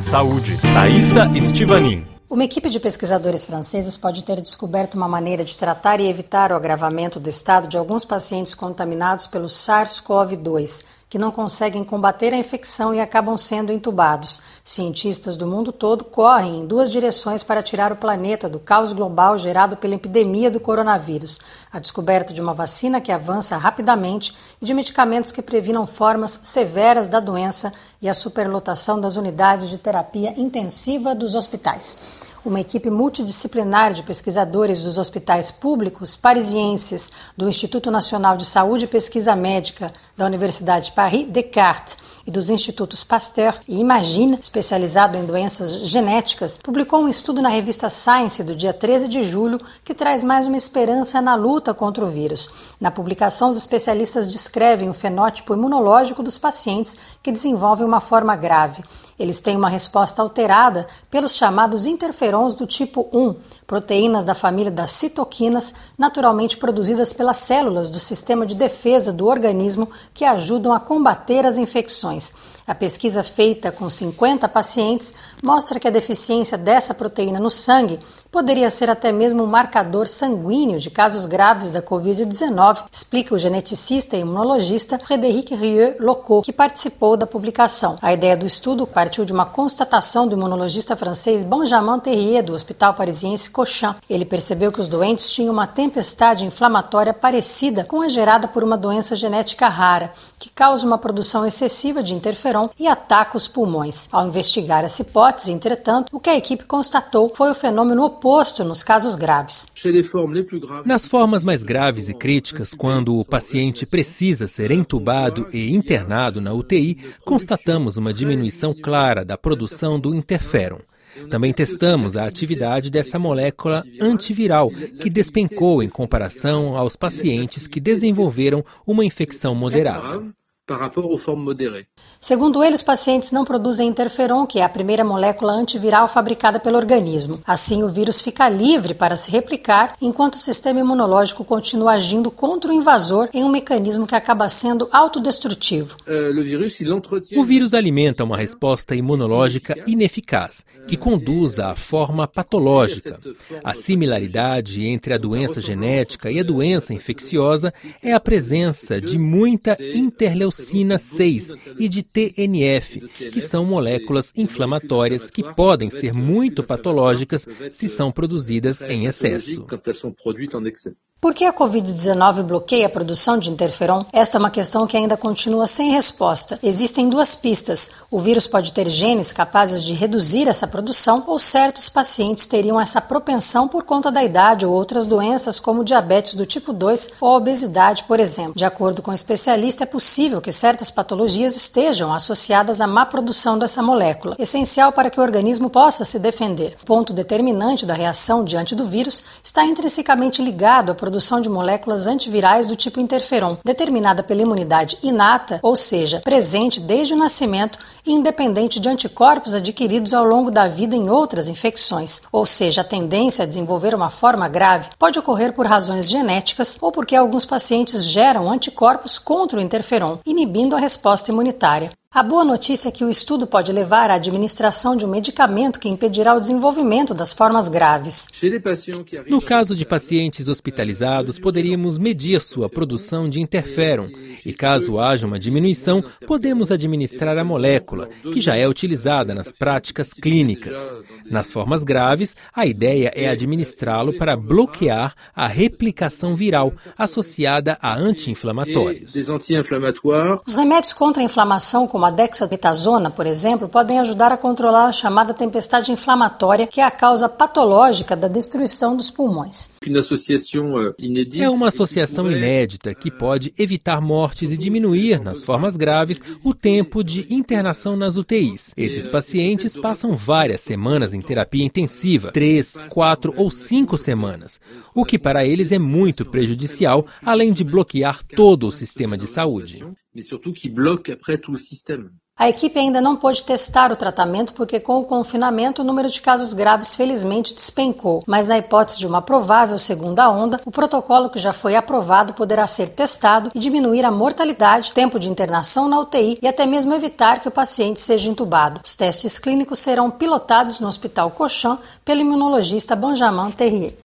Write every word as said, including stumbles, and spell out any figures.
Saúde. Thaisa Estivanin. Uma equipe de pesquisadores franceses pode ter descoberto uma maneira de tratar e evitar o agravamento do estado de alguns pacientes contaminados pelo SARS-CoV dois, que não conseguem combater a infecção e acabam sendo entubados. Cientistas do mundo todo correm em duas direções para tirar o planeta do caos global gerado pela epidemia do coronavírus: a descoberta de uma vacina que avança rapidamente e de medicamentos que previnam formas severas da doença e a superlotação das unidades de terapia intensiva dos hospitais. Uma equipe multidisciplinar de pesquisadores dos hospitais públicos parisienses do Instituto Nacional de Saúde e Pesquisa Médica da Universidade Paris Descartes e dos Institutos Pasteur e Imagine, especializado em doenças genéticas, publicou um estudo na revista Science do dia treze de julho que traz mais uma esperança na luta contra o vírus. Na publicação, os especialistas descrevem o fenótipo imunológico dos pacientes que desenvolvem uma forma grave. Eles têm uma resposta alterada pelos chamados interferons do tipo um, proteínas da família das citoquinas naturalmente produzidas pelas células do sistema de defesa do organismo que ajudam a combater as infecções. A pesquisa feita com cinquenta pacientes mostra que a deficiência dessa proteína no sangue poderia ser até mesmo um marcador sanguíneo de casos graves da covid dezenove, explica o geneticista e imunologista Frédéric Rieu-Locaux, que participou da publicação. A ideia do estudo partiu de uma constatação do imunologista francês Benjamin Terrier, do Hospital Parisiense Cochin. Ele percebeu que os doentes tinham uma tempestade inflamatória parecida com a gerada por uma doença genética rara, que causa uma produção excessiva de interferon e ataca os pulmões. Ao investigar essa hipótese, entretanto, o que a equipe constatou foi o fenômeno oposto nos casos graves. Nas formas mais graves e críticas, quando o paciente precisa ser entubado e internado na U T I, constatamos uma diminuição clara da produção do interferon. Também testamos a atividade dessa molécula antiviral, que despencou em comparação aos pacientes que desenvolveram uma infecção moderada. Segundo ele, os pacientes não produzem interferon, que é a primeira molécula antiviral fabricada pelo organismo. Assim, o vírus fica livre para se replicar, enquanto o sistema imunológico continua agindo contra o invasor em um mecanismo que acaba sendo autodestrutivo. O vírus alimenta uma resposta imunológica ineficaz, que conduz à forma patológica. A similaridade entre a doença genética e a doença infecciosa é a presença de muita interleucina seis e de T N F, que são moléculas inflamatórias que podem ser muito patológicas se são produzidas em excesso. Por que a covid dezenove bloqueia a produção de interferon? Esta é uma questão que ainda continua sem resposta. Existem duas pistas. O vírus pode ter genes capazes de reduzir essa produção, ou certos pacientes teriam essa propensão por conta da idade ou outras doenças como diabetes do tipo dois ou obesidade, por exemplo. De acordo com o especialista, é possível que certas patologias estejam associadas à má produção dessa molécula, essencial para que o organismo possa se defender. O ponto determinante da reação diante do vírus está intrinsecamente ligado à produção produção de moléculas antivirais do tipo interferon, determinada pela imunidade inata, ou seja, presente desde o nascimento e independente de anticorpos adquiridos ao longo da vida em outras infecções. Ou seja, a tendência a desenvolver uma forma grave pode ocorrer por razões genéticas ou porque alguns pacientes geram anticorpos contra o interferon, inibindo a resposta imunitária. A boa notícia é que o estudo pode levar à administração de um medicamento que impedirá o desenvolvimento das formas graves. No caso de pacientes hospitalizados, poderíamos medir sua produção de interferon e, caso haja uma diminuição, podemos administrar a molécula, que já é utilizada nas práticas clínicas. Nas formas graves, a ideia é administrá-lo para bloquear a replicação viral associada a anti-inflamatórios. Os remédios contra a inflamação, como a dexametasona, por exemplo, podem ajudar a controlar a chamada tempestade inflamatória, que é a causa patológica da destruição dos pulmões. É uma associação inédita que pode evitar mortes e diminuir, nas formas graves, o tempo de internação nas U T Is. Esses pacientes passam várias semanas em terapia intensiva, três, quatro ou cinco semanas, o que para eles é muito prejudicial, além de bloquear todo o sistema de saúde. Mais surtout qui bloque après tout le système. A equipe ainda não pôde testar o tratamento porque, com o confinamento, o número de casos graves felizmente despencou. Mas, na hipótese de uma provável segunda onda, o protocolo que já foi aprovado poderá ser testado e diminuir a mortalidade, tempo de internação na U T I e até mesmo evitar que o paciente seja entubado. Os testes clínicos serão pilotados no Hospital Cochin pelo imunologista Benjamin Terrier.